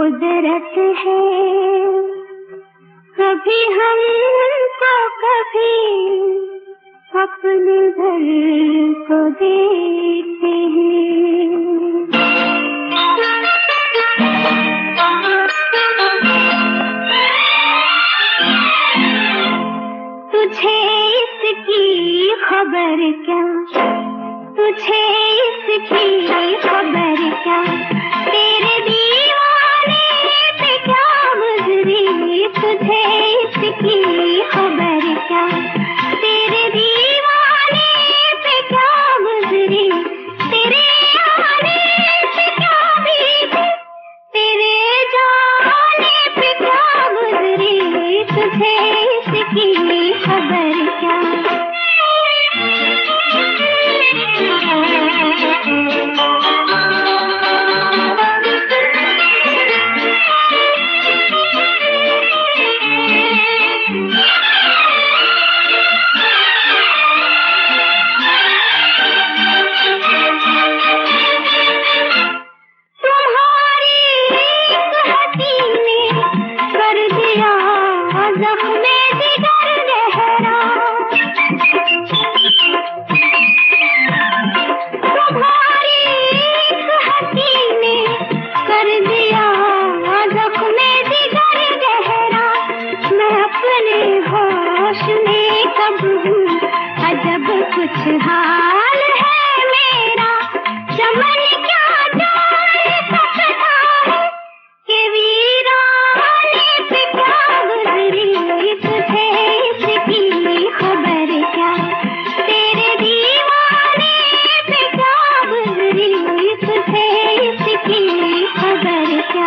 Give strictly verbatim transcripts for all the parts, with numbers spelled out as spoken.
कुदरत है, कभी हमको कभी अपने घर को देते हैं। तुझे इसकी खबर क्या, तुझे इसकी खबर क्या, तेरे दीवाने पे क्या गुजरी, तुझे इसकी खबर क्या, तेरे दीवाने पे क्या गुजरी, तेरे आने पे क्या बीती, तेरे जाने पे क्या गुजरी, तुझे इसकी खबर क्या। अजब कुछ हाल है मेरा, चमन क्या जान सकता है कि वीराने पे क्या गुजरी, तुझे इसकी खबर क्या, तेरे दीवाने पे क्या गुजरी, तुझे इसकी खबर क्या।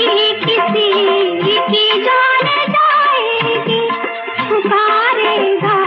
पुकारेगा